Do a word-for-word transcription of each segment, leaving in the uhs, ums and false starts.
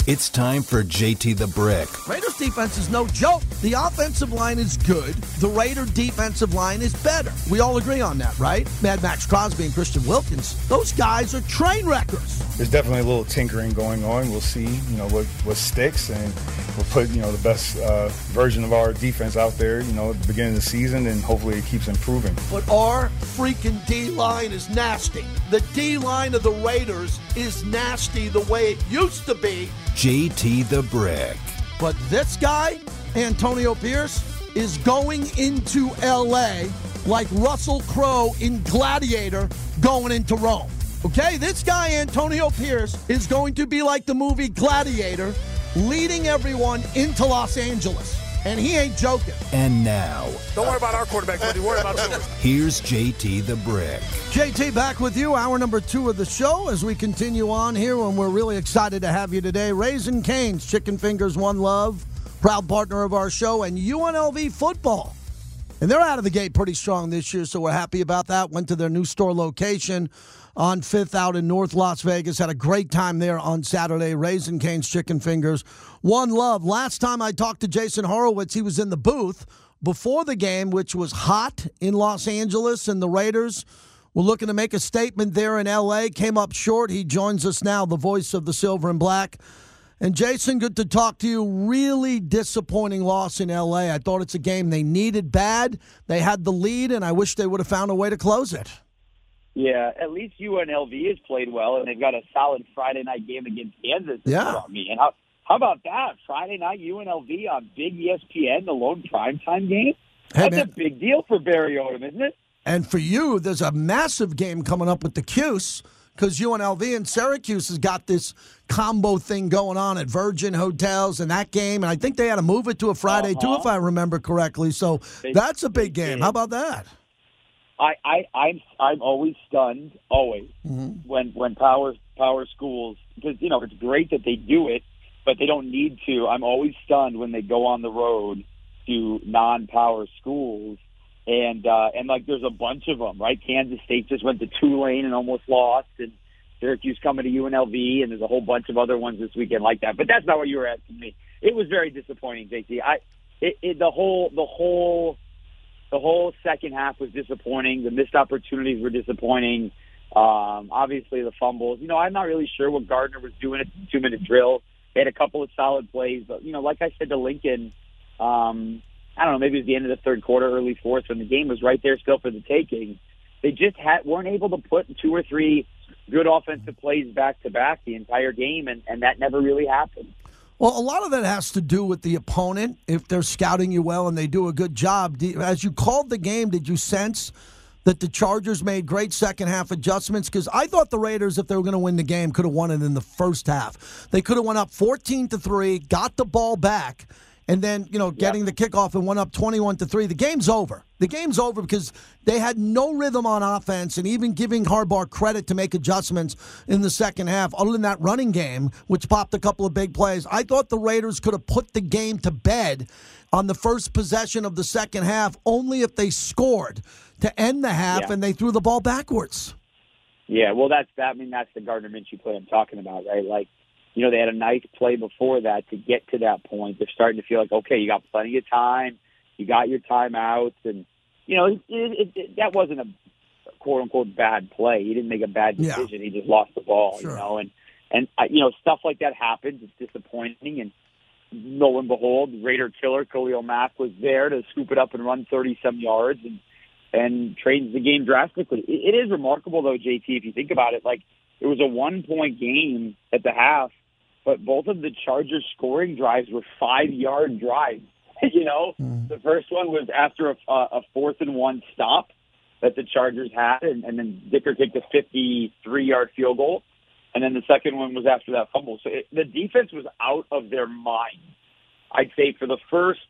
It's time for J T the Brick. Raiders defense is no joke. The offensive line is good. The Raider defensive line is better. We all agree on that, right? Mad Max Crosby and Christian Wilkins, those guys are train wreckers. There's definitely a little tinkering going on. We'll see, you know, what, what sticks, and we'll put, you know, the best uh, version of our defense out there, you know, at the beginning of the season, and hopefully it keeps improving. But our freaking D-line is nasty. The D-line of the Raiders is nasty the way it used to be. J T the Brick. But this guy, Antonio Pierce, is going into L A like Russell Crowe in Gladiator going into Rome. Okay, this guy, Antonio Pierce, is going to be like the movie Gladiator, leading everyone into Los Angeles. And he ain't joking. And now, don't worry about our quarterback, buddy. Worry about yours. Here's J T the Brick. J T back with you, hour number two of the show as we continue on here, and we're really excited to have you today. Raising Cane's Chicken Fingers One Love, proud partner of our show, and U N L V football. And they're out of the gate pretty strong this year, so we're happy about that. Went to their new store location on Fifth out in North Las Vegas. Had a great time there on Saturday. Raising Cane's Chicken Fingers One Love. Last time I talked to Jason Horowitz, he was in the booth before the game, which was hot in Los Angeles, and the Raiders were looking to make a statement there in L A. Came up short. He joins us now, the voice of the Silver and Black. And Jason, good to talk to you. Really disappointing loss in L A. I thought it's a game they needed bad. They had the lead, and I wish they would have found a way to close it. Yeah, at least U N L V has played well, and they've got a solid Friday night game against Kansas. Yeah. Me. And how, how about that? Friday night U N L V on big E S P N, the lone primetime game? Hey, That's man. a big deal for Barry Odom, isn't it? And for you, there's a massive game coming up with the Cuse, because U N L V and Syracuse has got this combo thing going on at Virgin Hotels and that game. And I think they had to move it to a Friday, uh-huh. too, if I remember correctly. So They, that's a big game. did. How about that? I, I, I'm I'm always stunned, always, Mm-hmm. when when power power schools, because, you know, it's great that they do it, but they don't need to. I'm always stunned when they go on the road to non-power schools. And, uh, and like, there's a bunch of them, right? Kansas State just went to Tulane and almost lost, and Syracuse coming to U N L V, and there's a whole bunch of other ones this weekend like that. But that's not what you were asking me. It was very disappointing, J T. I, it, it, the whole, the whole, the whole second half was disappointing. The missed opportunities were disappointing. Um, obviously, the fumbles. You know, I'm not really sure what Gardner was doing at the two-minute drill. They had a couple of solid plays, but, you know, like I said to Lincoln, um, I don't know, maybe it was the end of the third quarter, early fourth, when the game was right there still for the taking. They just had, weren't able to put two or three good offensive plays back-to-back the entire game, and, and that never really happened. Well, a lot of that has to do with the opponent. If they're scouting you well and they do a good job. As you called the game, did you sense that the Chargers made great second-half adjustments? Because I thought the Raiders, if they were going to win the game, could have won it in the first half. They could have went up fourteen to three, got the ball back, and then, you know, getting yep. the kickoff and went up twenty-one to three. The game's over. The game's over because they had no rhythm on offense, and even giving Harbaugh credit to make adjustments in the second half, other than that running game, which popped a couple of big plays. I thought the Raiders could have put the game to bed on the first possession of the second half, only if they scored to end the half, yeah. and they threw the ball backwards. Yeah, well, that's that. I mean, that's the Gardner Minshew play I'm talking about, right? Like, you know, they had a nice play before that to get to that point. They're starting to feel like, okay, you got plenty of time. You got your timeouts. And, you know, it, it, it, that wasn't a quote-unquote bad play. He didn't make a bad decision. Yeah. He just lost the ball, sure. you know. And, and uh, you know, stuff like that happens. It's disappointing. And lo and behold, Raider killer Khalil Mack was there to scoop it up and run thirty-some yards and, and change the game drastically. It, it is remarkable, though, J T, if you think about it. Like, it was a one-point game at the half, but both of the Chargers scoring drives were five-yard drives. you know, mm. the first one was after a, a fourth and one stop that the Chargers had, and, and then Dicker kicked a fifty-three-yard field goal. And then the second one was after that fumble. So it, the defense was out of their mind, I'd say, for the first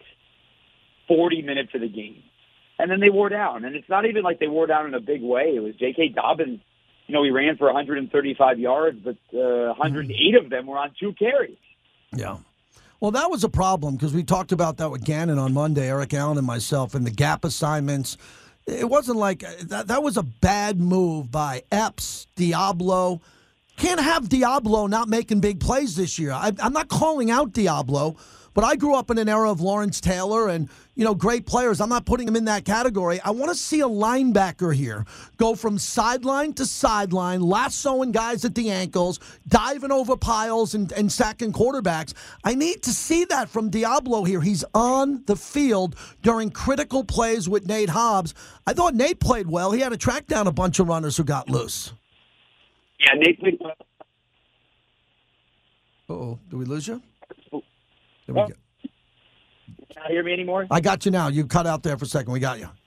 forty minutes of the game. And then they wore down. And it's not even like they wore down in a big way. It was J K. Dobbins. You know, he ran for one hundred thirty-five yards, but uh, one hundred eight of them were on two carries. Yeah. Well, that was a problem because we talked about that with Gannon on Monday, Eric Allen and myself, and the gap assignments. It wasn't like that, that was a bad move by Epps, Diablo. can't have Diablo not making big plays this year. I, I'm not calling out Diablo, but I grew up in an era of Lawrence Taylor and, you know, great players. I'm not putting him in that category. I want to see a linebacker here go from sideline to sideline, lassoing guys at the ankles, diving over piles and, and sacking quarterbacks. I need to see that from Diablo here. He's on the field during critical plays with Nate Hobbs. I thought Nate played well. He had to track down a bunch of runners who got loose. Yeah, Nate played well. Uh-oh. Did we lose you? There we go. Can you hear me anymore? I got you now. You cut out there for a second. We got you.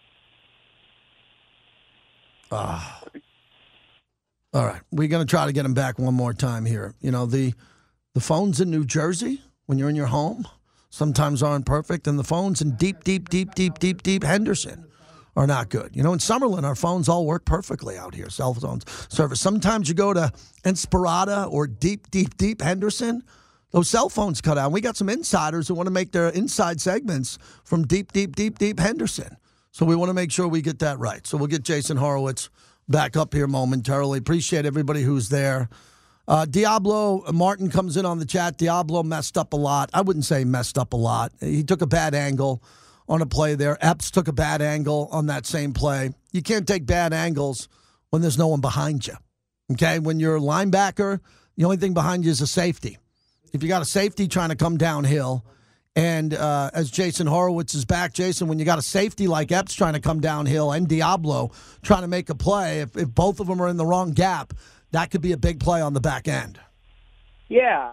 Ah. All right. We're going to try to get him back one more time here. You know, the the phones in New Jersey, when you're in your home, sometimes aren't perfect. And the phones in deep, deep, deep, deep, deep, deep Henderson are not good. You know, in Summerlin, our phones all work perfectly out here, cell phone service. Sometimes you go to Inspirada or deep, deep, deep Henderson, those cell phones cut out. We got some insiders who want to make their inside segments from deep, deep, deep, deep Henderson. So we want to make sure we get that right. So we'll get Jason Horowitz back up here momentarily. Appreciate everybody who's there. Uh, Diablo, Martin comes in on the chat. Diablo messed up a lot. I wouldn't say messed up a lot. He took a bad angle on a play there. Epps took a bad angle on that same play. You can't take bad angles when there's no one behind you. Okay? When you're a linebacker, the only thing behind you is a safety. If you got a safety trying to come downhill, and uh, as Jason Horowitz is back, Jason, when you got a safety like Epps trying to come downhill and Diablo trying to make a play, if, if both of them are in the wrong gap, that could be a big play on the back end. Yeah.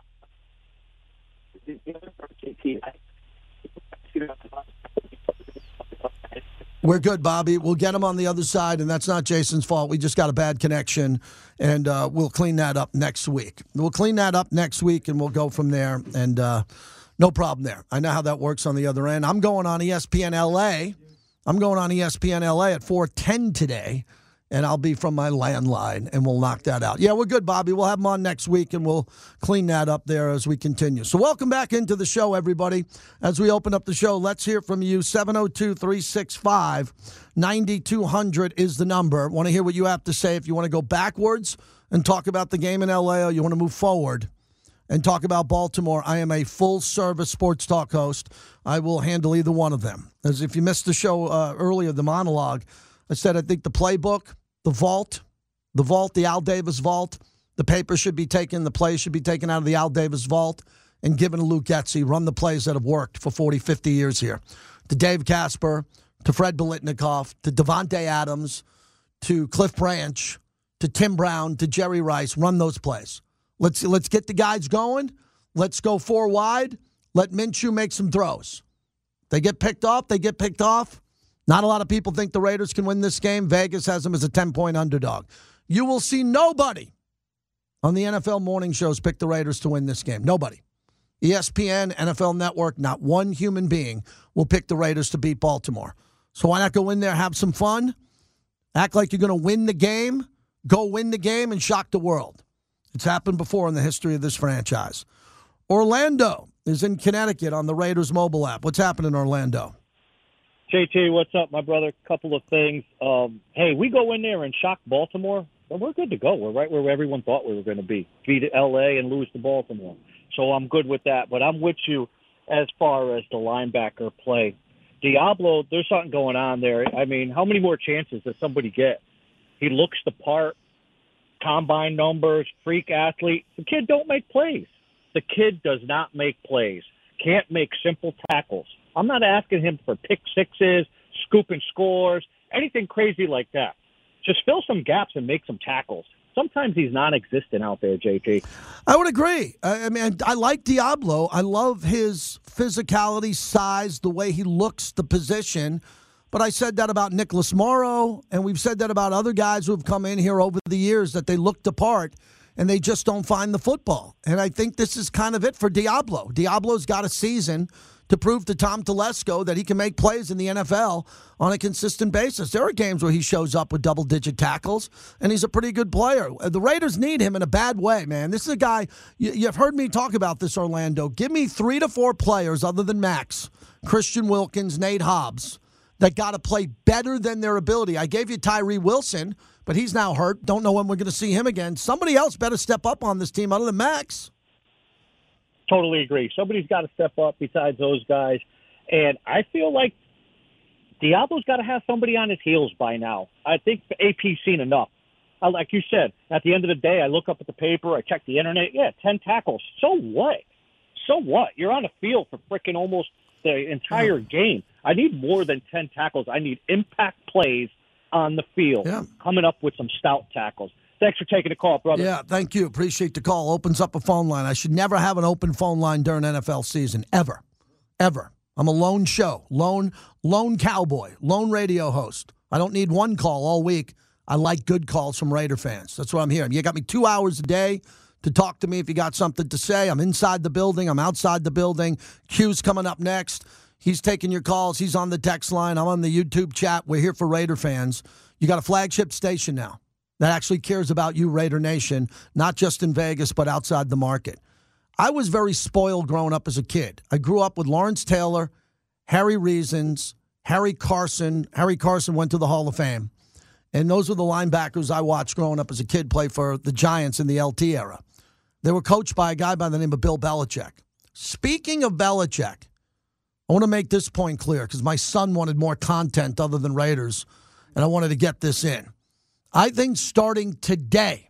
We're good, Bobby. We'll get him on the other side, and that's not Jason's fault. We just got a bad connection, and uh, we'll clean that up next week. We'll clean that up next week, and we'll go from there, and uh, no problem there. I know how that works on the other end. I'm going on E S P N L A. I'm going on E S P N L A at four ten today, and I'll be from my landline, and we'll knock that out. Yeah, we're good, Bobby. We'll have him on next week, and we'll clean that up there as we continue. So welcome back into the show, everybody. As we open up the show, let's hear from you. seven oh two, three six five, nine two hundred is the number. Want to hear what you have to say if you want to go backwards and talk about the game in L A, or you want to move forward and talk about Baltimore. I am a full-service sports talk host. I will handle either one of them. As if you missed the show uh, earlier, the monologue, I said I think the playbook, the vault, the vault, the Al Davis vault, the paper should be taken, the plays should be taken out of the Al Davis vault and given to Luke Getsy, run the plays that have worked for forty, fifty years here. To Dave Casper, to Fred Biletnikoff, to Devontae Adams, to Cliff Branch, to Tim Brown, to Jerry Rice, run those plays. Let's let's get the guys going. Let's go four wide. Let Minshew make some throws. They get picked off, they get picked off. Not a lot of people think the Raiders can win this game. Vegas has them as a ten-point underdog. You will see nobody on the N F L morning shows pick the Raiders to win this game. Nobody. E S P N, N F L Network, not one human being will pick the Raiders to beat Baltimore. So why not go in there, have some fun, act like you're going to win the game, go win the game, and shock the world. It's happened before in the history of this franchise. Orlando is in Connecticut on the Raiders mobile app. What's happening in Orlando? J T, what's up, my brother? Couple of things. Um, hey, we go in there and shock Baltimore, then we're good to go. We're right where everyone thought we were going to be. Beat L A and lose to Baltimore. So I'm good with that. But I'm with you as far as the linebacker play. Diablo, there's something going on there. I mean, how many more chances does somebody get? He looks the part, combine numbers, freak athlete. The kid don't make plays. The kid does not make plays. Can't make simple tackles. I'm not asking him for pick sixes, scooping scores, anything crazy like that. Just fill some gaps and make some tackles. Sometimes he's non-existent out there, J T. I would agree. I mean, I like Diablo. I love his physicality, size, the way he looks, the position. But I said that about Nicholas Morrow, and we've said that about other guys who have come in here over the years, that they look the part and they just don't find the football. And I think this is kind of it for Diablo. Diablo's got a season to prove to Tom Telesco that he can make plays in the N F L on a consistent basis. There are games where he shows up with double-digit tackles, and he's a pretty good player. The Raiders need him in a bad way, man. This is a guy, you, you've heard me talk about this, Orlando. Give me three to four players other than Max, Christian Wilkins, Nate Hobbs, that got to play better than their ability. I gave you Tyree Wilson, but he's now hurt. Don't know when we're going to see him again. Somebody else better step up on this team other than Max. Totally agree. Somebody's got to step up besides those guys. And I feel like Diablo's got to have somebody on his heels by now. I think A P's seen enough. Uh, like you said, at the end of the day, I look up at the paper, I check the internet. Yeah, ten tackles. So what? So what? You're on the field for freaking almost the entire yeah. game. I need more than ten tackles. I need impact plays on the field, yeah. coming up with some stout tackles. Thanks for taking the call, brother. Yeah, thank you. Appreciate the call. Opens up a phone line. I should never have an open phone line during N F L season, ever, ever. I'm a lone show, lone, lone cowboy, lone radio host. I don't need one call all week. I like good calls from Raider fans. That's what I'm hearing. You got me two hours a day to talk to me if you got something to say. I'm inside the building. I'm outside the building. Q's coming up next. He's taking your calls. He's on the text line. I'm on the YouTube chat. We're here for Raider fans. You got a flagship station now that actually cares about you, Raider Nation, not just in Vegas, but outside the market. I was very spoiled growing up as a kid. I grew up with Lawrence Taylor, Harry Reasons, Harry Carson. Harry Carson went to the Hall of Fame. And those were the linebackers I watched growing up as a kid play for the Giants in the L T era. They were coached by a guy by the name of Bill Belichick. Speaking of Belichick, I want to make this point clear because my son wanted more content other than Raiders, and I wanted to get this in. I think starting today,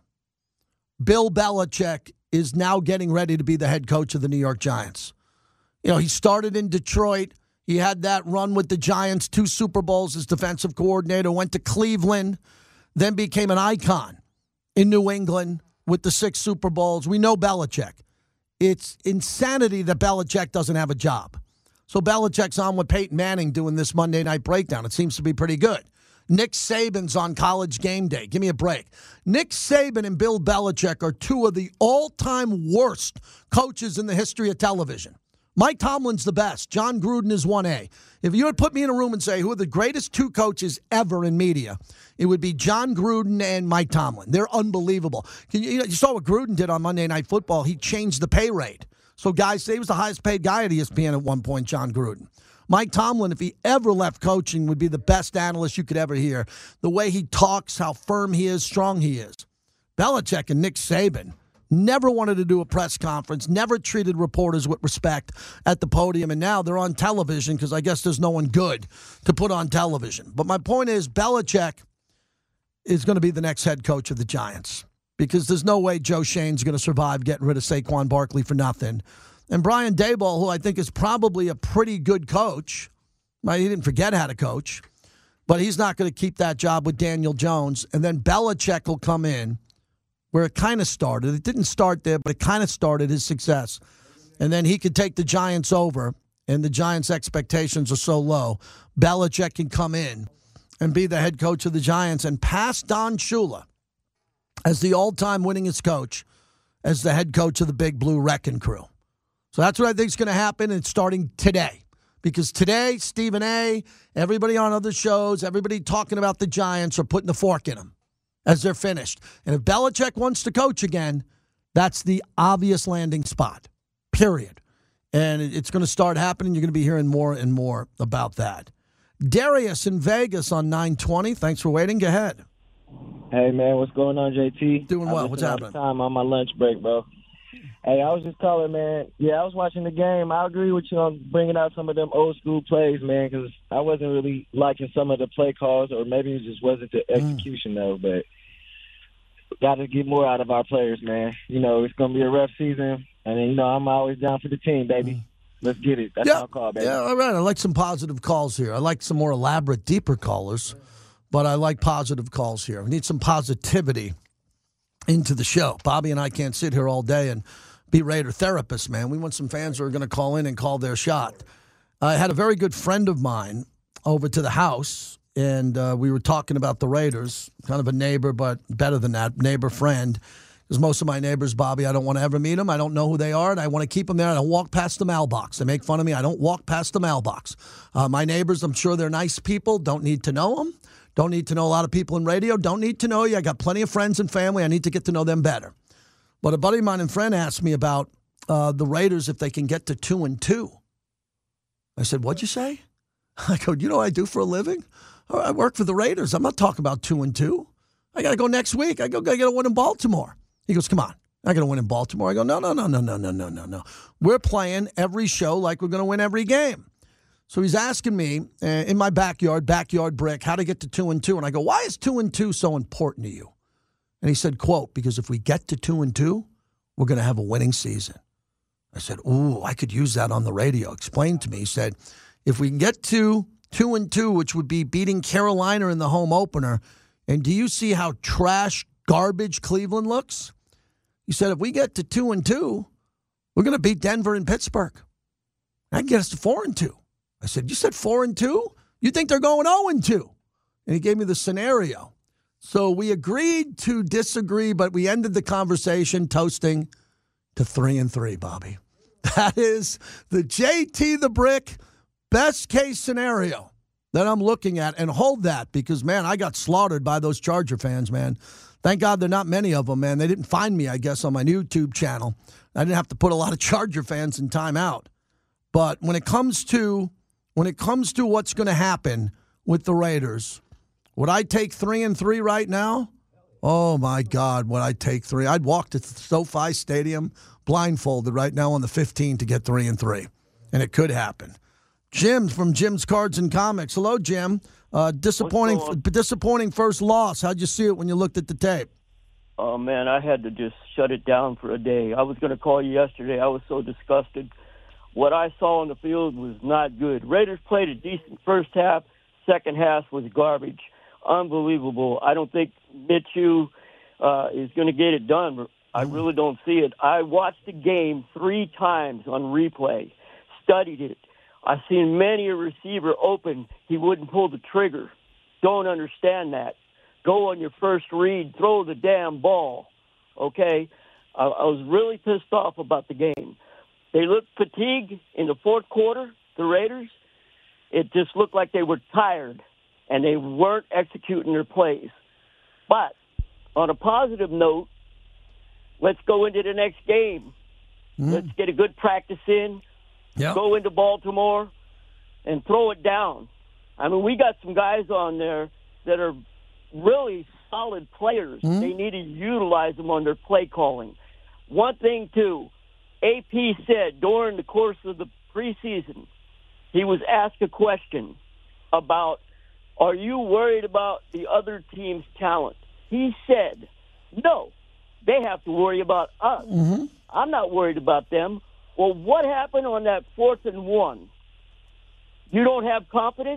Bill Belichick is now getting ready to be the head coach of the New York Giants. You know, he started in Detroit. He had that run with the Giants, two Super Bowls as defensive coordinator, went to Cleveland, then became an icon in New England with the six Super Bowls. We know Belichick. It's insanity that Belichick doesn't have a job. So Belichick's on with Peyton Manning doing this Monday Night Breakdown. It seems to be pretty good. Nick Saban's on College Game Day. Give me a break. Nick Saban and Bill Belichick are two of the all-time worst coaches in the history of television. Mike Tomlin's the best. John Gruden is one A. If you would put me in a room and say, who are the greatest two coaches ever in media, it would be John Gruden and Mike Tomlin. They're unbelievable. You, you, know, you saw what Gruden did on Monday Night Football. He changed the pay rate. So guys say he was the highest paid guy at E S P N at one point, John Gruden. Mike Tomlin, if he ever left coaching, would be the best analyst you could ever hear. The way he talks, how firm he is, strong he is. Belichick and Nick Saban never wanted to do a press conference, never treated reporters with respect at the podium, and now they're on television because I guess there's no one good to put on television. But my point is Belichick is going to be the next head coach of the Giants because there's no way Joe Shane's going to survive getting rid of Saquon Barkley for nothing. And Brian Daboll, who I think is probably a pretty good coach, right? He didn't forget how to coach, but he's not going to keep that job with Daniel Jones. And then Belichick will come in where it kind of started. It didn't start there, but it kind of started his success. And then he could take the Giants over, and the Giants' expectations are so low. Belichick can come in and be the head coach of the Giants and pass Don Shula as the all-time winningest coach as the head coach of the Big Blue Wrecking Crew. So that's what I think is going to happen, and it's starting today. Because today, Stephen A., everybody on other shows, everybody talking about the Giants are putting the fork in them as they're finished. And if Belichick wants to coach again, that's the obvious landing spot, period. And it's going to start happening. You're going to be hearing more and more about that. Darius in Vegas on nine twenty. Thanks for waiting. Go ahead. Hey, man, what's going on, J T? Doing well. What's happening? Time on my lunch break, bro. Hey, I was just calling, man. Yeah, I was watching the game. I agree with you on bringing out some of them old school plays, man, because I wasn't really liking some of the play calls, or maybe it just wasn't the execution, mm. though. But got to get more out of our players, man. You know, it's going to be a rough season, and, then, you know, I'm always down for the team, baby. Let's get it. That's yeah. our call, baby. Yeah, all right. I like some positive calls here. I like some more elaborate, deeper callers, but I like positive calls here. We need some positivity into the show. Bobby and I can't sit here all day and be Raider therapists, man. We want some fans who are going to call in and call their shot. I had a very good friend of mine over to the house, and uh, we were talking about the Raiders, kind of a neighbor, but better than that, neighbor friend. Because most of my neighbors, Bobby, I don't want to ever meet them. I don't know who they are, and I want to keep them there. I don't walk past the mailbox. They make fun of me. I don't walk past the mailbox. Uh, my neighbors, I'm sure they're nice people. Don't need to know them. Don't need to know a lot of people in radio. Don't need to know you. I got plenty of friends and family. I need to get to know them better. But a buddy of mine and friend asked me about uh, the Raiders if they can get to two and two. I said, what'd you say? I go, you know what I do for a living? I work for the Raiders. I'm not talking about two and two. I got to go next week. I go, I got to win in Baltimore. He goes, come on. I got to win in Baltimore. I go, no, no, no, no, no, no, no, no, no. We're playing every show like we're going to win every game. So he's asking me uh, in my backyard, backyard brick, how to get to two and two. And I go, why is two and two so important to you? And he said, quote, because if we get to two and two, we're going to have a winning season. I said, ooh, I could use that on the radio. Explain to me. He said, if we can get to two and two, which would be beating Carolina in the home opener, and do you see how trash, garbage Cleveland looks? He said, if we get to two and two, we're going to beat Denver and Pittsburgh. I can get us to four and two. I said, you said four and two? You think they're going oh and two? And he gave me the scenario. So we agreed to disagree, but we ended the conversation toasting to three and three, Bobby. That is the J T the Brick best case scenario that I'm looking at. And hold that, because, man, I got slaughtered by those Charger fans, man. Thank God there are not many of them, man. They didn't find me, I guess, on my YouTube channel. I didn't have to put a lot of Charger fans in timeout. But when it comes to when it comes to what's going to happen with the Raiders, would I take three and three right now? Oh, my God, would I take three? I'd walk to SoFi Stadium blindfolded right now on the fifteen to get three and three. And it could happen. Jim from Jim's Cards and Comics. Hello, Jim. Uh, disappointing disappointing first loss. How'd you see it when you looked at the tape? Oh, man, I had to just shut it down for a day. I was going to call you yesterday. I was so disgusted. What I saw on the field was not good. Raiders played a decent first half. Second half was garbage. Unbelievable. I don't think Minshew uh, is going to get it done. I really don't see it. I watched the game three times on replay, studied it. I've seen many a receiver open. He wouldn't pull the trigger. Don't understand that. Go on your first read. Throw the damn ball. Okay? I, I was really pissed off about the game. They looked fatigued in the fourth quarter, the Raiders. It just looked like they were tired, and they weren't executing their plays. But on a positive note, let's go into the next game. Mm. Let's get a good practice in. Yep. Go into Baltimore and throw it down. I mean, we got some guys on there that are really solid players. Mm. They need to utilize them on their play calling. One thing, too, A P said during the course of the preseason, he was asked a question about, are you worried about the other team's talent? He said, no, they have to worry about us. Mm-hmm. I'm not worried about them. Well, what happened on that fourth and one? You don't have confidence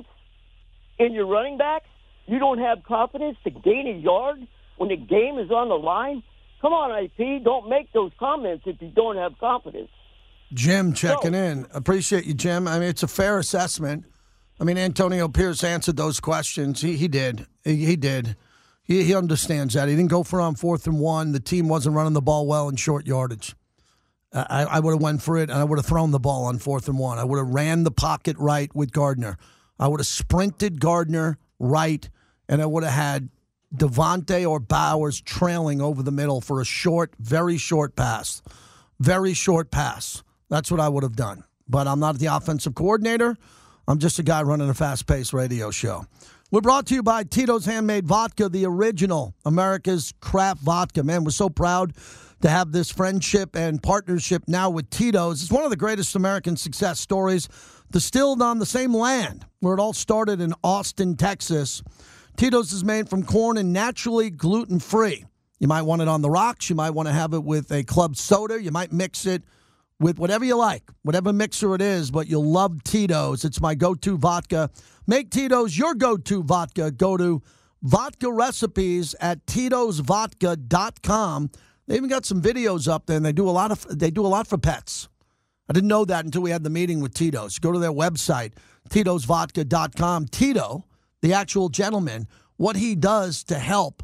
in your running backs? You don't have confidence to gain a yard when the game is on the line? Come on, A P, don't make those comments if you don't have confidence. Jim checking no. in. Appreciate you, Jim. I mean, it's a fair assessment. I mean, Antonio Pierce answered those questions. He he did. He, he did. He, he understands that. He didn't go for it on fourth and one. The team wasn't running the ball well in short yardage. I, I would have went for it, and I would have thrown the ball on fourth and one. I would have ran the pocket right with Gardner. I would have sprinted Gardner right, and I would have had Devontae or Bowers trailing over the middle for a short, very short pass. Very short pass. That's what I would have done. But I'm not the offensive coordinator. I'm just a guy running a fast-paced radio show. We're brought to you by Tito's Handmade Vodka, the original America's craft vodka. Man, we're so proud to have this friendship and partnership now with Tito's. It's one of the greatest American success stories, distilled on the same land where it all started in Austin, Texas. Tito's is made from corn and naturally gluten-free. You might want it on the rocks. You might want to have it with a club soda. You might mix it with whatever you like, whatever mixer it is, but you'll love Tito's. It's my go-to vodka. Make Tito's your go-to vodka. Go to vodka recipes at titos vodka dot com. They even got some videos up there, and they do a lot of they do a lot for pets. I didn't know that until we had the meeting with Tito's. Go to their website, titos vodka dot com. Tito, the actual gentleman, what he does to help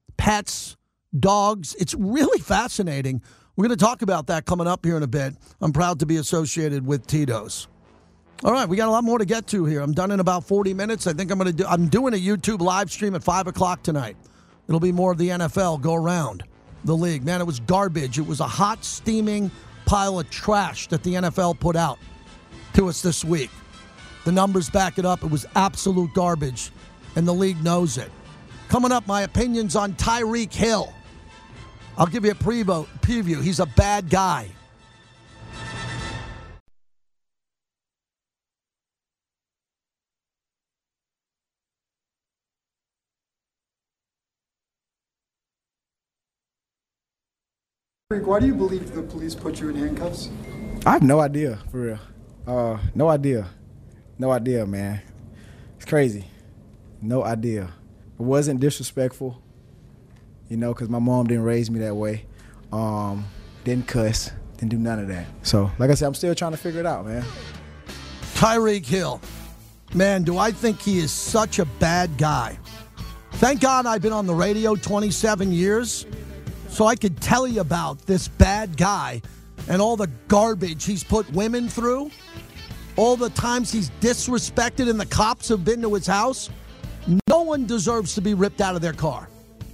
pets, dogs, it's really fascinating. We're going to talk about that coming up here in a bit. I'm proud to be associated with Tito's. All right, we got a lot more to get to here. I'm done in about forty minutes. I think I'm going to do. I'm doing a YouTube live stream at five o'clock tonight. It'll be more of the N F L go around the league. Man, it was garbage. It was a hot, steaming pile of trash that the N F L put out to us this week. The numbers back it up. It was absolute garbage, and the league knows it. Coming up, my opinions on Tyreek Hill. I'll give you a preview. preview. He's a bad guy. Why do you believe the police put you in handcuffs? I have no idea, for real. Uh, no idea. No idea, man. It's crazy. No idea. It wasn't disrespectful, you know, because my mom didn't raise me that way. Um, didn't cuss. Didn't do none of that. So, like I said, I'm still trying to figure it out, man. Tyreek Hill. Man, do I think he is such a bad guy. Thank God I've been on the radio twenty-seven years. So I could tell you about this bad guy and all the garbage he's put women through, all the times he's disrespected and the cops have been to his house. No one deserves to be ripped out of their car.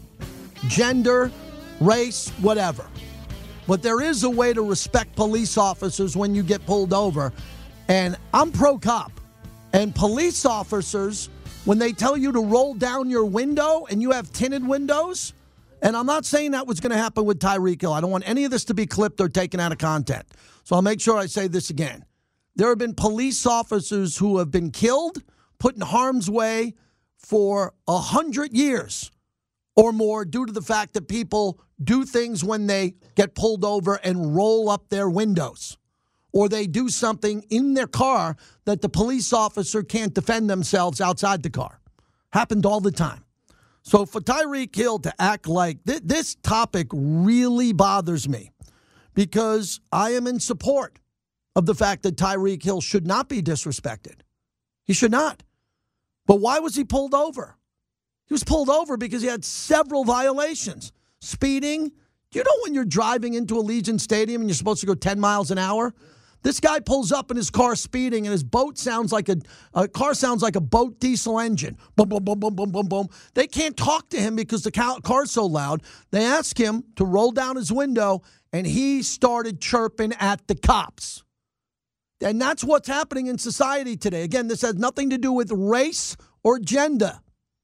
Gender, race, whatever. But there is a way to respect police officers when you get pulled over. And I'm pro-cop. And police officers, when they tell you to roll down your window and you have tinted windows, and I'm not saying that was going to happen with Tyreek Hill. I don't want any of this to be clipped or taken out of content. So I'll make sure I say this again. There have been police officers who have been killed, put in harm's way for a hundred years or more due to the fact that people do things when they get pulled over and roll up their windows. Or they do something in their car that the police officer can't defend themselves outside the car. Happened all the time. So for Tyreek Hill to act like th- this topic really bothers me because I am in support of the fact that Tyreek Hill should not be disrespected. He should not. But why was he pulled over? He was pulled over because he had several violations. Speeding. Do you know when you're driving into Allegiant Stadium and you're supposed to go ten miles an hour? This guy pulls up in his car speeding, and his boat sounds like a, a car sounds like a boat diesel engine. Boom, boom, boom, boom, boom, boom, boom. They can't talk to him because the car's so loud. They ask him to roll down his window, and he started chirping at the cops. And that's what's happening in society today. Again, this has nothing to do with race or gender.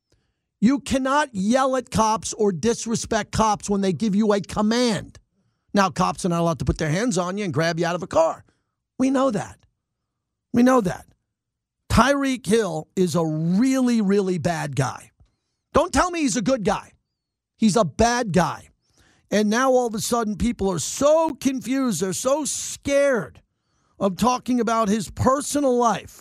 You cannot yell at cops or disrespect cops when they give you a command. Now, cops are not allowed to put their hands on you and grab you out of a car. We know that. We know that. Tyreek Hill is a really, really bad guy. Don't tell me he's a good guy. He's a bad guy. And now all of a sudden people are so confused. They're so scared of talking about his personal life.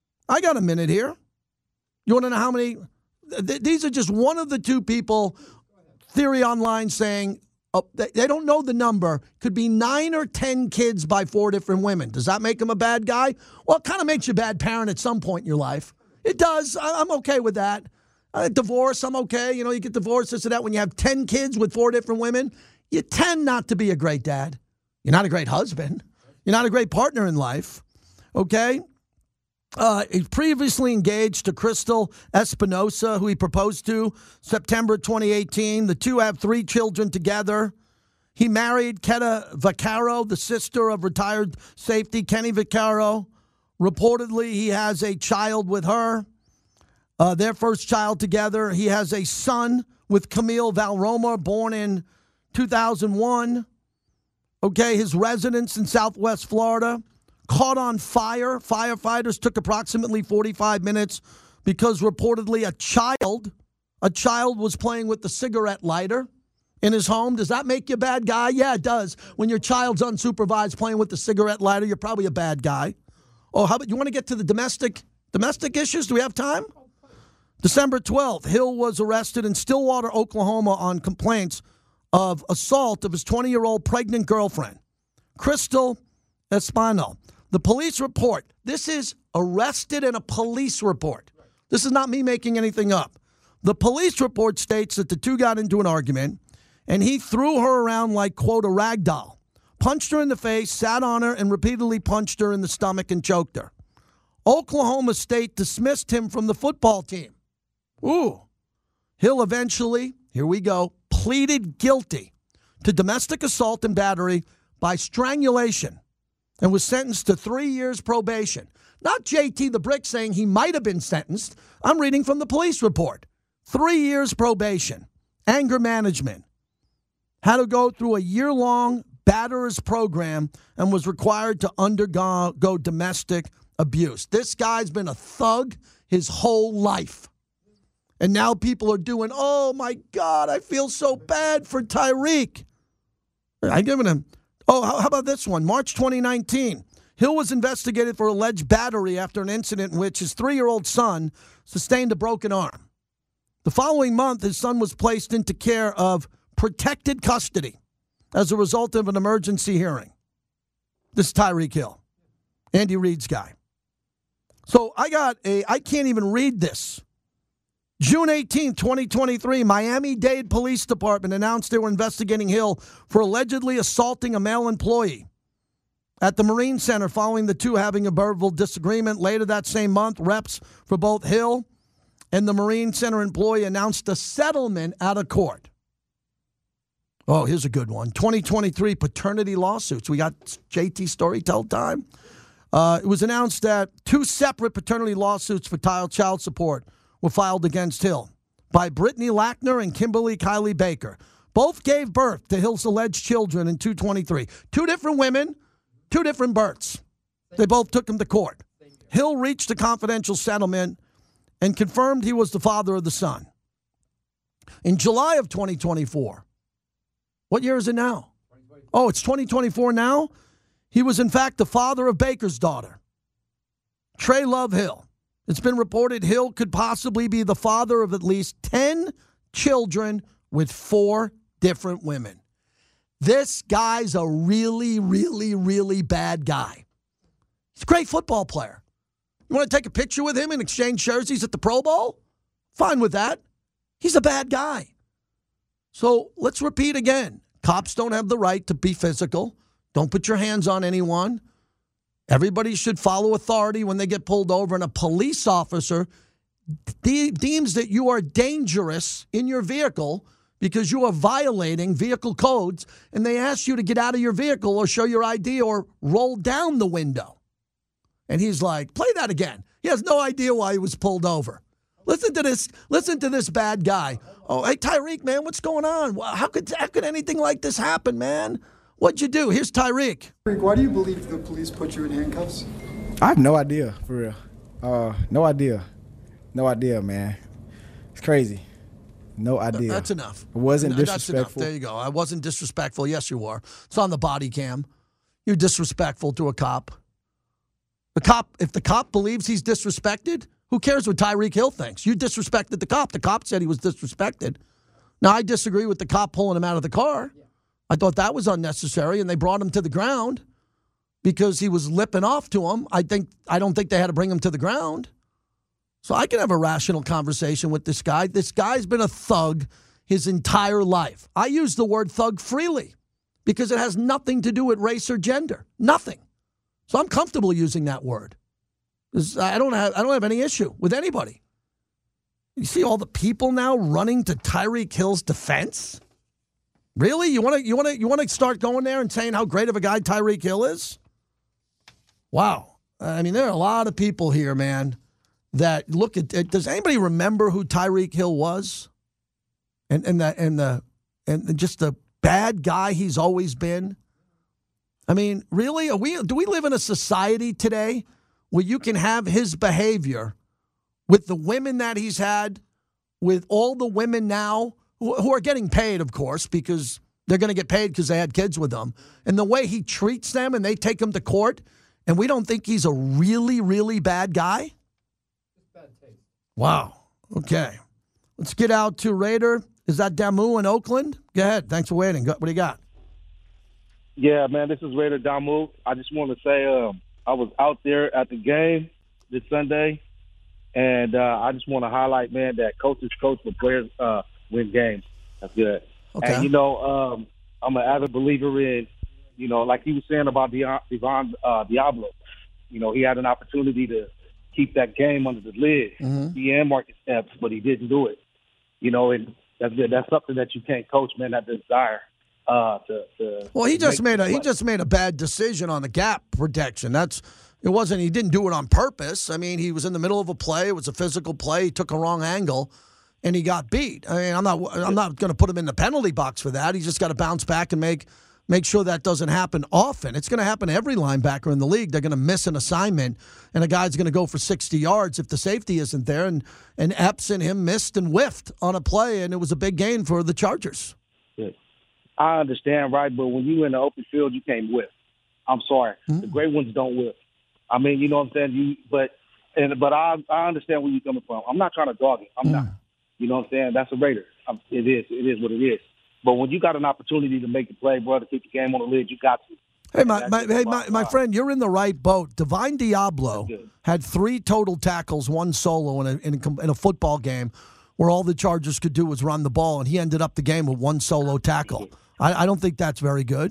I got a minute here. You want to know how many? Th- these are just one of the two people, Theory Online, saying, Uh, they, they don't know the number. Could be nine or ten kids by four different women. Does that make him a bad guy? Well, it kind of makes you a bad parent at some point in your life. It does. I, I'm okay with that. Uh, divorce, I'm okay. You know, you get divorced, this or that. When you have ten kids with four different women, you tend not to be a great dad. You're not a great husband. You're not a great partner in life. Okay? Uh, he's previously engaged to Crystal Espinosa, who he proposed to September twenty eighteen. The two have three children together. He married Keta Vaccaro, the sister of retired safety Kenny Vaccaro. Reportedly, he has a child with her. Uh, their first child together. He has a son with Camille Valroma, born in two thousand one. Okay, his residence in Southwest Florida. Caught on fire. Firefighters took approximately forty-five minutes because reportedly a child, a child was playing with the cigarette lighter in his home. Does that make you a bad guy? Yeah, it does. When your child's unsupervised playing with the cigarette lighter, you're probably a bad guy. Oh, how about you want to get to the domestic domestic issues? Do we have time? December twelfth, Hill was arrested in Stillwater, Oklahoma on complaints of assault of his twenty-year-old pregnant girlfriend, Crystal Espino. The police report, this is arrested in a police report. This is not me making anything up. The police report states that the two got into an argument, and he threw her around like, quote, a rag doll, punched her in the face, sat on her, and repeatedly punched her in the stomach and choked her. Oklahoma State dismissed him from the football team. Ooh. Hill eventually, here we go, pleaded guilty to domestic assault and battery by strangulation and was sentenced to three years probation. Not J T the Brick saying he might have been sentenced. I'm reading from the police report. Three years probation, anger management. Had to go through a year-long batterers program and was required to undergo go domestic abuse. This guy's been a thug his whole life. And now people are doing, oh, my God, I feel so bad for Tyreek. I'm giving him, oh, how, how about this one? March twenty nineteen. Hill was investigated for alleged battery after an incident in which his three-year-old son sustained a broken arm. The following month, his son was placed into care of protected custody as a result of an emergency hearing. This is Tyreek Hill, Andy Reid's guy. So I got a, I can't even read this. June eighteenth, twenty twenty-three, Miami-Dade Police Department announced they were investigating Hill for allegedly assaulting a male employee at the Marine Center following the two having a verbal disagreement. Later that same month, reps for both Hill and the Marine Center employee announced a settlement out of court. Oh, here's a good one. twenty twenty-three paternity lawsuits. We got J T Storytell time. Uh, it was announced that two separate paternity lawsuits for child support were filed against Hill by Brittany Lackner and Kimberly Kylie Baker. Both gave birth to Hill's alleged children in two twenty-three. Two different women, two different births. They both took him to court. Hill reached a confidential settlement and confirmed he was the father of the son. In July of twenty twenty-four, what year is it now? Oh, it's twenty twenty-four now? He was, in fact, the father of Baker's daughter, Trey Love Hill. It's been reported Hill could possibly be the father of at least ten children with four different women. This guy's a really, really, really bad guy. He's a great football player. You want to take a picture with him and exchange jerseys at the Pro Bowl? Fine with that. He's a bad guy. So let's repeat again. Cops don't have the right to be physical. Don't put your hands on anyone. Everybody should follow authority when they get pulled over, and a police officer de- deems that you are dangerous in your vehicle because you are violating vehicle codes, and they ask you to get out of your vehicle or show your I D or roll down the window. And he's like, play that again. He has no idea why he was pulled over. Listen to this. Listen to this bad guy. Oh, hey, Tyreek, man, what's going on? How could, how could anything like this happen, man? What'd you do? Here's Tyreek. Tyreek, why do you believe the police put you in handcuffs? I have no idea, for real. Uh, no idea. No idea, man. It's crazy. No idea. That's enough. It wasn't no, disrespectful. That's enough. There you go. I wasn't disrespectful. Yes, you were. It's on the body cam. You're disrespectful to a cop. The cop, if the cop believes he's disrespected, who cares what Tyreek Hill thinks? You disrespected the cop. The cop said he was disrespected. Now, I disagree with the cop pulling him out of the car. Yeah. I thought that was unnecessary, and they brought him to the ground because he was lipping off to him. I think I don't think they had to bring him to the ground. So I can have a rational conversation with this guy. This guy's been a thug his entire life. I use the word thug freely because it has nothing to do with race or gender. Nothing. So I'm comfortable using that word. I don't have I don't have any issue with anybody. You see all the people now running to Tyreek Hill's defense? Really? You want to you want to you want to start going there and saying how great of a guy Tyreek Hill is? Wow. I mean, there are a lot of people here, man, that look at it. Does anybody remember who Tyreek Hill was? And and the and the and just the bad guy he's always been? I mean, really? Are we do we live in a society today where you can have his behavior with the women that he's had, with all the women now who are getting paid, of course, because they're going to get paid because they had kids with them, and the way he treats them and they take him to court, and we don't think he's a really, really bad guy? Wow. Okay. Let's get out to Raider. Is that Damu in Oakland? Go ahead. Thanks for waiting. What do you got? Yeah, man, this is Raider Damu. I just want to say um, I was out there at the game this Sunday, and uh, I just want to highlight, man, that coaches coach, but players uh, win games. That's good. Okay. And, you know, um, I'm an avid believer in, you know, like he was saying about Devon uh, Diablo. You know, he had an opportunity to keep that game under the lid. Mm-hmm. He and Marcus Epps, but he didn't do it. You know, and that's good. That's something that you can't coach, man, that desire. Uh, to, to well, he just made a play. he just made a bad decision on the gap protection. That's it wasn't. He didn't do it on purpose. I mean, he was in the middle of a play. It was a physical play. He took a wrong angle, and he got beat. I mean, I'm not I'm not going to put him in the penalty box for that. He's just got to bounce back and make make sure that doesn't happen often. It's going to happen to every linebacker in the league. They're going to miss an assignment, and a guy's going to go for sixty yards if the safety isn't there. And, and Epps and him missed and whiffed on a play, and it was a big gain for the Chargers. Good. I understand, right? But when you in the open field, you can't whiff. I'm sorry. Mm-hmm. The great ones don't whiff. I mean, you know what I'm saying? You, but and but I I understand where you're coming from. I'm not trying to dog it. I'm mm-hmm. not. You know what I'm saying? That's a Raider. I'm, it is. It is what it is. But when you got an opportunity to make the play, bro, to keep the game on the lid, you got to. Hey, my, my, hey my, my friend, you're in the right boat. Divine Diablo had three total tackles, one solo in a, in a, in a football game where all the Chargers could do was run the ball, and he ended up the game with one solo tackle. I, I don't think that's very good.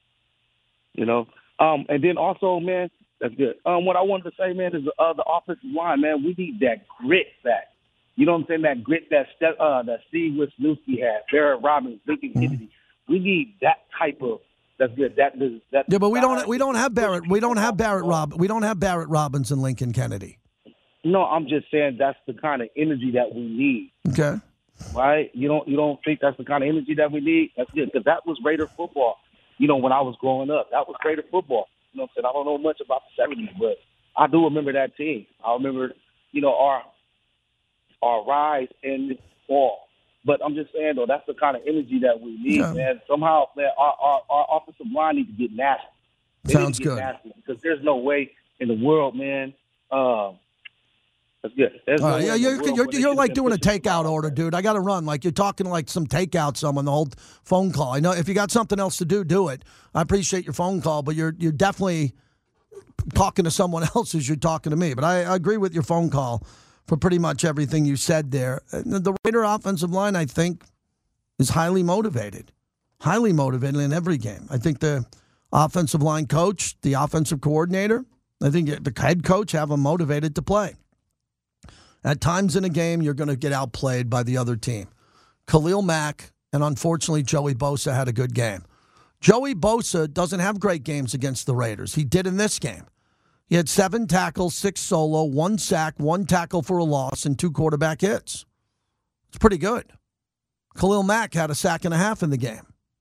You know, um, and then also, man, that's good. Um, what I wanted to say, man, is the, uh, the offensive line, man, we need that grit back. You know what I'm saying? That grit that uh, that Steve Wisniewski had, Barrett Robbins, Lincoln mm-hmm. Kennedy. We need that type of. That's good. That that. Yeah, but we don't we don't have Barrett. We don't have Barrett Rob. We don't have Barrett Robbins and Lincoln Kennedy. No, I'm just saying that's the kind of energy that we need. Okay. Right? You don't you don't think that's the kind of energy that we need? That's good because that was Raider football. You know, when I was growing up, that was Raider football. You know what I'm saying? I don't know much about the seventies, but I do remember that team. I remember, you know, our our rise in fall. But I'm just saying, though, that's the kind of energy that we need, yeah. man. Somehow, man, our, our, our offensive line needs to get nasty. They Sounds need to get good. Nasty because there's no way in the world, man. Uh, that's good. There's All no right. Yeah, you're, you're, you're like doing a takeout order, dude. I got to run. Like, you're talking like some takeout someone, the whole phone call. I know if you got something else to do, do it. I appreciate your phone call, but you're you're definitely talking to someone else as you're talking to me. But I, I agree with your phone call for pretty much everything you said there. The Raider offensive line, I think, is highly motivated. Highly motivated in every game. I think the offensive line coach, the offensive coordinator, I think the head coach have them motivated to play. At times in a game, you're going to get outplayed by the other team. Khalil Mack and, unfortunately, Joey Bosa had a good game. Joey Bosa doesn't have great games against the Raiders. He did in this game. He had seven tackles, six solo, one sack, one tackle for a loss, and two quarterback hits. It's pretty good. Khalil Mack had a sack and a half in the game.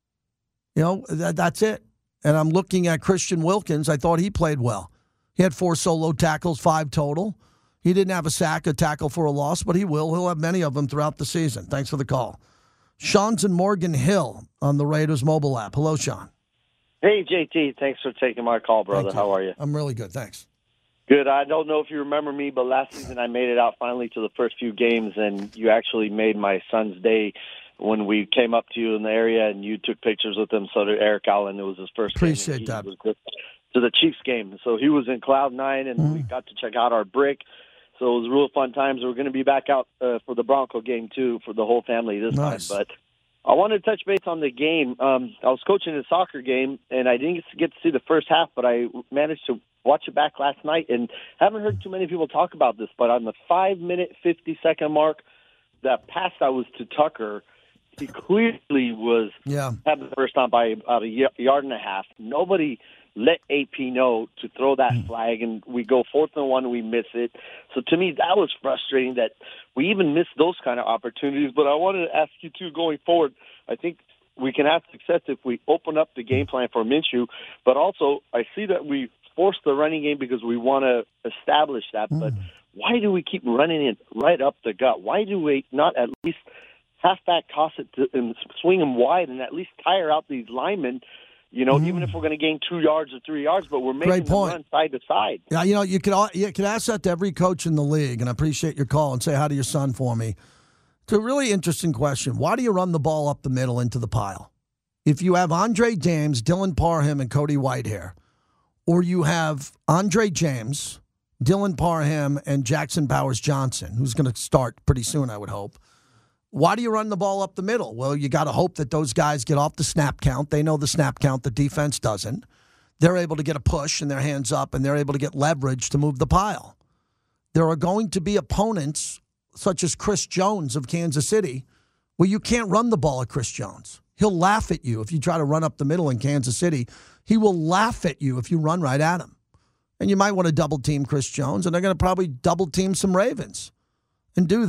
You know, that, that's it. And I'm looking at Christian Wilkins. I thought he played well. He had four solo tackles, five total. He didn't have a sack, a tackle for a loss, but he will. He'll have many of them throughout the season. Thanks for the call. Sean's in Morgan Hill on the Raiders mobile app. Hello, Sean. Hey, J T, thanks for taking my call, brother. How are you? I'm really good, thanks. Good. I don't know if you remember me, but last season I made it out finally to the first few games, and you actually made my son's day when we came up to you in the area, and you took pictures with him. So did Eric Allen. It was his first Appreciate game. that. Was to the Chiefs game. So he was in Cloud Nine, and mm. we got to check out our brick. So it was real fun times. We're going to be back out uh, for the Bronco game, too, for the whole family this nice. time. But I wanted to touch base on the game. Um, I was coaching a soccer game, and I didn't get to see the first half, but I managed to watch it back last night, and haven't heard too many people talk about this, but on the five-minute, fifty-second mark, that pass that was to Tucker, he clearly was yeah. had the first time by about a yard and a half. Nobody let A P know to throw that mm. flag, and we go fourth and one, and we miss it. So to me, that was frustrating that we even missed those kind of opportunities. But I wanted to ask you, too, going forward, I think we can have success if we open up the game plan for Minshew. But also, I see that we force the running game because we want to establish that. Mm. But why do we keep running it right up the gut? Why do we not at least halfback toss it to, and swing them wide and at least tire out these linemen? You know, mm. even if we're going to gain two yards or three yards, but we're making them run side to side. Yeah, you know, you could you could ask that to every coach in the league, and I appreciate your call, and say hi to your son for me. It's a really interesting question. Why do you run the ball up the middle into the pile? If you have Andre James, Dylan Parham, and Cody Whitehair, or you have Andre James, Dylan Parham, and Jackson Powers-Johnson, who's going to start pretty soon, I would hope, why do you run the ball up the middle? Well, you got to hope that those guys get off the snap count. They know the snap count. The defense doesn't. They're able to get a push and their hands up, and they're able to get leverage to move the pile. There are going to be opponents, such as Chris Jones of Kansas City, where you can't run the ball at Chris Jones. He'll laugh at you if you try to run up the middle in Kansas City. He will laugh at you if you run right at him. And you might want to double-team Chris Jones, and they're going to probably double-team some Ravens and do that.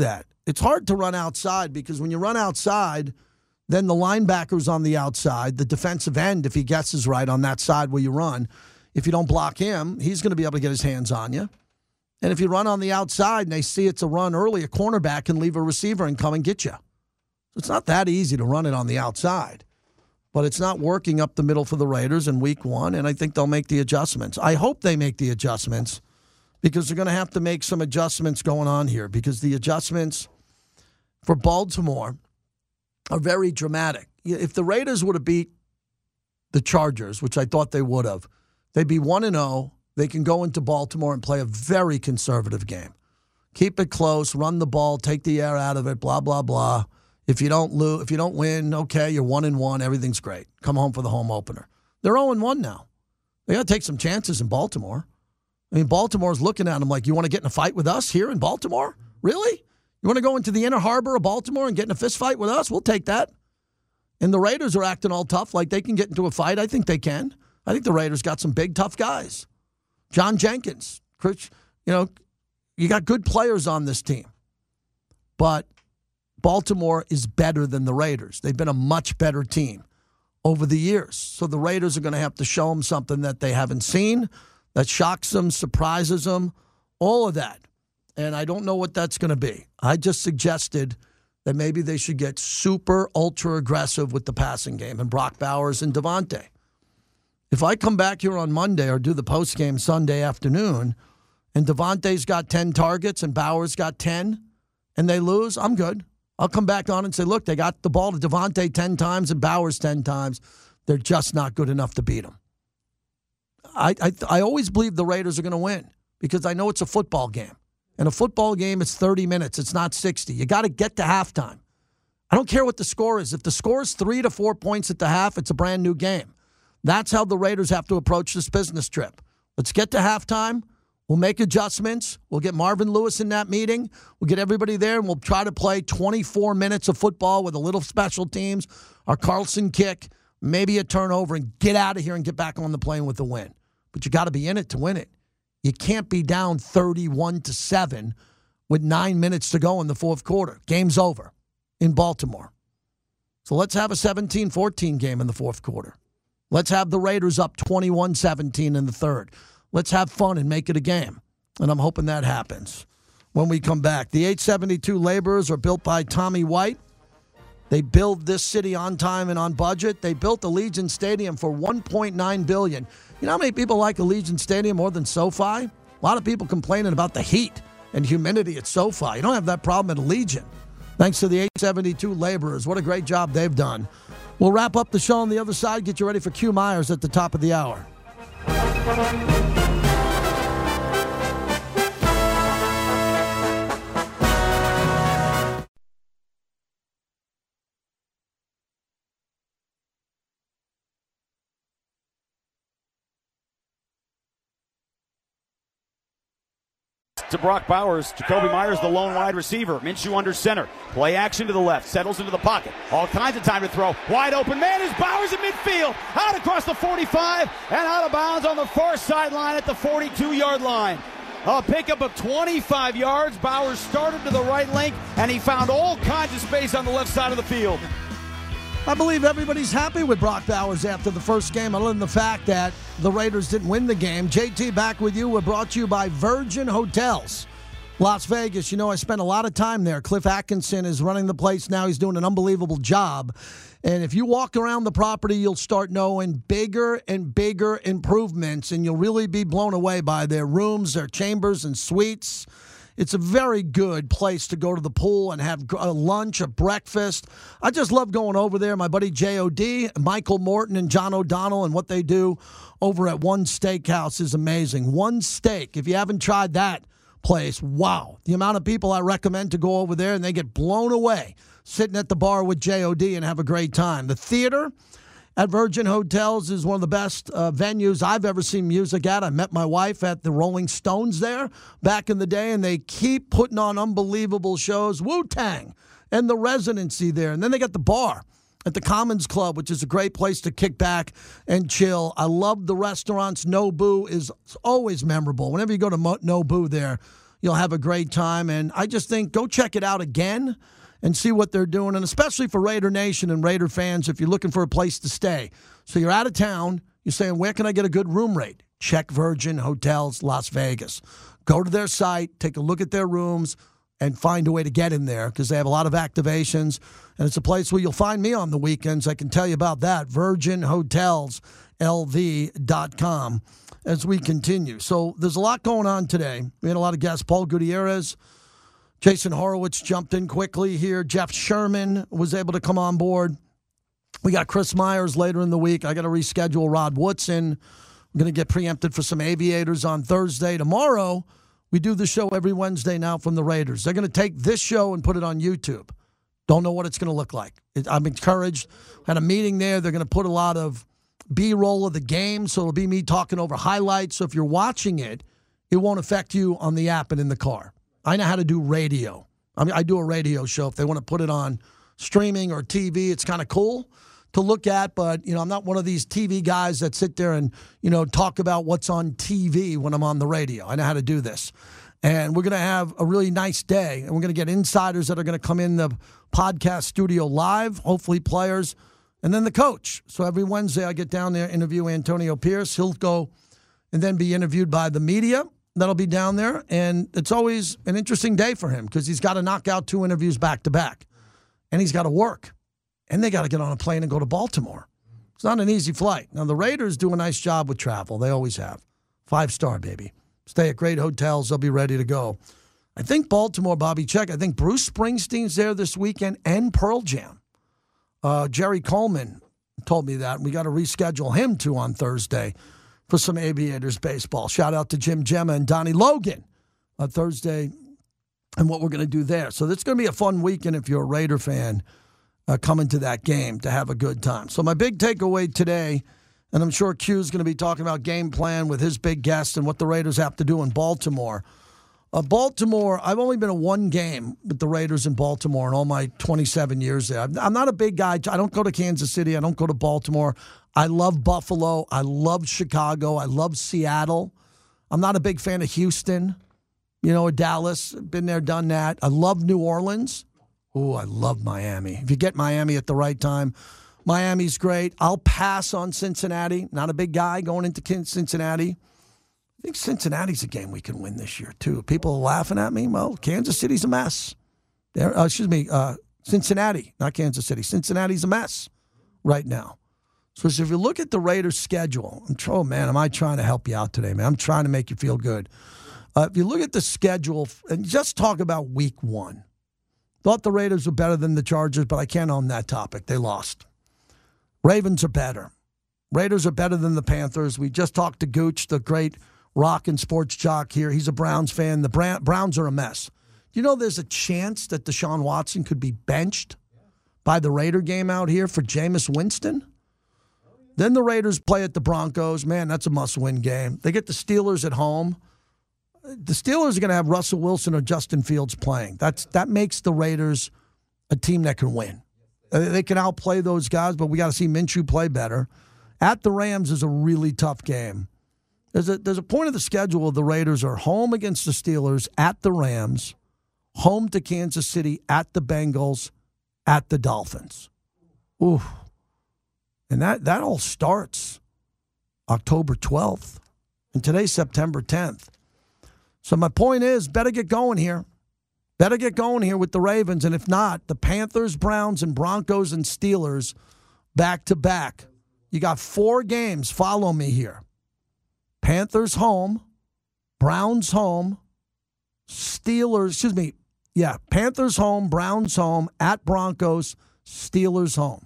it's hard to run outside because when you run outside, then the linebacker's on the outside, the defensive end, if he guesses right on that side where you run, if you don't block him, he's going to be able to get his hands on you. And if you run on the outside and they see it's a run early, a cornerback can leave a receiver and come and get you. So it's not that easy to run it on the outside. But it's not working up the middle for the Raiders in week one, and I think they'll make the adjustments. I hope they make the adjustments because they're going to have to make some adjustments going on here because the adjustments for Baltimore are very dramatic. If the Raiders would have beat the Chargers, which I thought they would have, they'd be one and oh. They can go into Baltimore and play a very conservative game. Keep it close, run the ball, take the air out of it, blah, blah, blah. If you don't lose, if you don't win, okay, you're one and one, everything's great. Come home for the home opener. They're oh and one now. They got to take some chances in Baltimore. I mean, Baltimore's looking at them like, you want to get in a fight with us here in Baltimore? Really? You want to go into the inner harbor of Baltimore and get in a fist fight with us? We'll take that. And the Raiders are acting all tough like they can get into a fight. I think they can. I think the Raiders got some big, tough guys. John Jenkins, Chris, you know, you got good players on this team. But Baltimore is better than the Raiders. They've been a much better team over the years. So the Raiders are going to have to show them something that they haven't seen, that shocks them, surprises them, all of that. And I don't know what that's going to be. I just suggested that maybe they should get super, ultra aggressive with the passing game and Brock Bowers and Devontae. If I come back here on Monday or do the postgame Sunday afternoon and Devontae's got ten targets and Bowers got ten and they lose, I'm good. I'll come back on and say, look, they got the ball to Devontae ten times and Bowers ten times. They're just not good enough to beat them. I, I, I always believe the Raiders are going to win because I know it's a football game. In a football game, it's thirty minutes. It's not sixty. You got to get to halftime. I don't care what the score is. If the score is three to four points at the half, it's a brand new game. That's how the Raiders have to approach this business trip. Let's get to halftime. We'll make adjustments. We'll get Marvin Lewis in that meeting. We'll get everybody there, and we'll try to play twenty-four minutes of football with a little special teams, our Carlson kick, maybe a turnover, and get out of here and get back on the plane with a win. But you got to be in it to win it. You can't be down thirty-one to seven with nine minutes to go in the fourth quarter. Game's over in Baltimore. So let's have a seventeen fourteen game in the fourth quarter. Let's have the Raiders up twenty-one seventeen in the third. Let's have fun and make it a game. And I'm hoping that happens when we come back. The eight seventy-two Laborers are built by Tommy White. They build this city on time and on budget. They built Allegiant Stadium for one point nine billion dollars. You know how many people like Allegiant Stadium more than SoFi? A lot of people complaining about the heat and humidity at SoFi. You don't have that problem at Allegiant. Thanks to the eight seventy-two Laborers. What a great job they've done. We'll wrap up the show on the other side. Get you ready for Q Myers at the top of the hour. To Brock Bowers, Jacoby Myers, the lone wide receiver. Minshew under center. Play action to the left. Settles into the pocket. All kinds of time to throw. Wide open man is Bowers in midfield. Out across the forty-five and out of bounds on the far sideline at the forty-two-yard line. A pickup of twenty-five yards. Bowers started to the right link, and he found all kinds of space on the left side of the field. I believe everybody's happy with Brock Bowers after the first game, other than the fact that the Raiders didn't win the game. J T, back with you. We're brought to you by Virgin Hotels, Las Vegas. You know, I spent a lot of time there. Cliff Atkinson is running the place now. He's doing an unbelievable job. And if you walk around the property, you'll start knowing bigger and bigger improvements, and you'll really be blown away by their rooms, their chambers, and suites. It's a very good place to go to the pool and have a lunch, a breakfast. I just love going over there. My buddy J O D, Michael Morton, and John O'Donnell, and what they do over at One Steakhouse is amazing. One Steak, if you haven't tried that place, wow. The amount of people I recommend to go over there, and they get blown away sitting at the bar with J O D and have a great time. The theater at Virgin Hotels is one of the best uh, venues I've ever seen music at. I met my wife at the Rolling Stones there back in the day, and they keep putting on unbelievable shows. Wu-Tang and the Residency there. And then they got the bar at the Commons Club, which is a great place to kick back and chill. I love the restaurants. Nobu is always memorable. Whenever you go to Mo- Nobu there, You'll have a great time. And I just think go check it out again and see what they're doing. And especially for Raider Nation and Raider fans, if you're looking for a place to stay. So you're out of town. You're saying, where can I get a good room rate? Check Virgin Hotels Las Vegas. Go to their site, take a look at their rooms, and find a way to get in there because they have a lot of activations. And it's a place where you'll find me on the weekends. I can tell you about that. Virgin Hotels L V dot com as we continue. So there's a lot going on today. We had a lot of guests. Paul Gutierrez, Jason Horowitz jumped in quickly here. Jeff Sherman was able to come on board. We got Chris Myers later in the week. I got to reschedule Rod Woodson. I'm going to get preempted for some Aviators on Thursday. Tomorrow, we do the show every Wednesday now from the Raiders. They're going to take this show and put it on YouTube. Don't know what it's going to look like. It, I'm encouraged. Had a meeting there. They're going to put a lot of B-roll of the game, so it'll be me talking over highlights. So if you're watching it, it won't affect you on the app and in the car. I know how to do radio. I mean, I do a radio show. If they want to put it on streaming or T V, it's kind of cool to look at, but, you know, I'm not one of these T V guys that sit there and, you know, talk about what's on T V when I'm on the radio. I know how to do this. And we're going to have a really nice day, and we're going to get insiders that are going to come in the podcast studio live, hopefully players, and then the coach. So every Wednesday I get down there, interview Antonio Pierce. He'll go and then be interviewed by the media that'll be down there, and it's always an interesting day for him because he's got to knock out two interviews back-to-back, and he's got to work. And they got to get on a plane and go to Baltimore. It's not an easy flight. Now, the Raiders do a nice job with travel. They always have. Five-star, baby. Stay at great hotels. They'll be ready to go. I think Baltimore, Bobby, check. I think Bruce Springsteen's there this weekend and Pearl Jam. Uh, Jerry Coleman told me that. We got to reschedule him, too, on Thursday for some Aviators baseball. Shout out to Jim Gemma and Donnie Logan on Thursday and what we're going to do there. So it's going to be a fun weekend if you're a Raider fan. Uh, coming to that game to have a good time. So my big takeaway today, and I'm sure Q's going to be talking about game plan with his big guest and what the Raiders have to do in Baltimore. Uh, Baltimore, I've only been to one game with the Raiders in Baltimore in all my twenty-seven years there. I'm not a big guy. I don't go to Kansas City. I don't go to Baltimore. I love Buffalo. I love Chicago. I love Seattle. I'm not a big fan of Houston, you know, or Dallas. Been there, done that. I love New Orleans. Oh, I love Miami. If you get Miami at the right time, Miami's great. I'll pass on Cincinnati. Not a big guy going into Cincinnati. I think Cincinnati's a game we can win this year, too. People are laughing at me. Well, Kansas City's a mess. Uh, excuse me, uh, Cincinnati, not Kansas City. Cincinnati's a mess right now. So, so if you look at the Raiders' schedule, I'm trying, oh, man, am I trying to help you out today, man? I'm trying to make you feel good. Uh, if you look at the schedule, and just talk about week one. Thought the Raiders were better than the Chargers, but I can't own that topic. They lost. Ravens are better. Raiders are better than the Panthers. We just talked to Gooch, the great rock and sports jock here. He's a Browns fan. The Browns are a mess. You know there's a chance that Deshaun Watson could be benched by the Raider game out here for Jameis Winston? Then the Raiders play at the Broncos. Man, that's a must-win game. They get the Steelers at home. The Steelers are going to have Russell Wilson or Justin Fields playing. That's That makes the Raiders a team that can win. They can outplay those guys, but we got to see Minshew play better. At the Rams is a really tough game. There's a, there's a point of the schedule where the Raiders are home against the Steelers, at the Rams, home to Kansas City, at the Bengals, at the Dolphins. Ooh. And that, that all starts October twelfth. And today's September tenth. So my point is, better get going here. Better get going here with the Ravens. And if not, the Panthers, Browns, and Broncos and Steelers back to back. You got four games. Follow me here. Panthers home, Browns home, Steelers, excuse me, yeah, Panthers home, Browns home, at Broncos, Steelers home.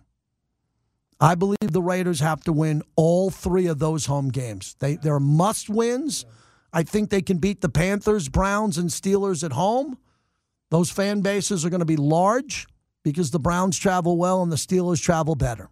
I believe the Raiders have to win all three of those home games. They, they're must-wins. I think they can beat the Panthers, Browns, and Steelers at home. Those fan bases are going to be large because the Browns travel well and the Steelers travel better.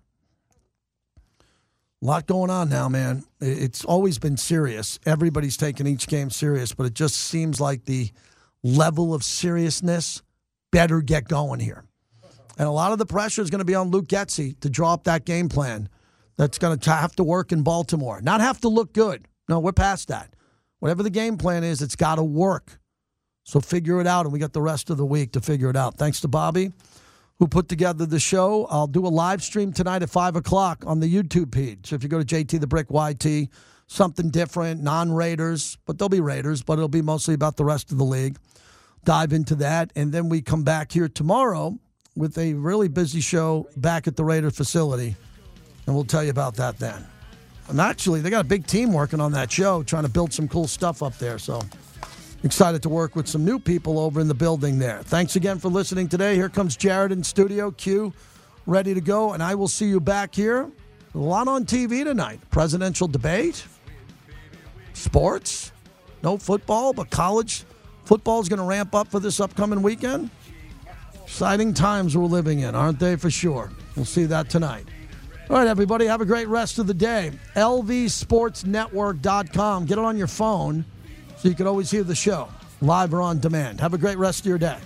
A lot going on now, man. It's always been serious. Everybody's taking each game serious, but it just seems like the level of seriousness better get going here. And a lot of the pressure is going to be on Luke Getsy to draw up that game plan that's going to have to work in Baltimore. Not have to look good. No, we're past that. Whatever the game plan is, it's got to work. So figure it out, and we got the rest of the week to figure it out. Thanks to Bobby, who put together the show. I'll do a live stream tonight at five o'clock on the YouTube feed. So if you go to J T the Brick Y T, something different, non-Raiders, but they'll be Raiders, but it'll be mostly about the rest of the league. Dive into that, and then we come back here tomorrow with a really busy show back at the Raider facility, and we'll tell you about that then. And actually, they got a big team working on that show, trying to build some cool stuff up there, so excited to work with some new people over in the building there. Thanks again for listening today. Here comes Jared in studio, Q, ready to go, and I will see you back here. A lot on T V tonight. Presidential debate, sports, no football, but college football is going to ramp up for this upcoming weekend. Exciting times we're living in, aren't they, for sure? We'll see that tonight. All right, everybody, have a great rest of the day. L V sports network dot com. Get it on your phone so you can always hear the show, live or on demand. Have a great rest of your day.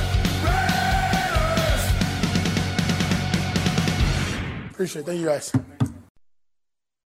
Appreciate it. Thank you, guys.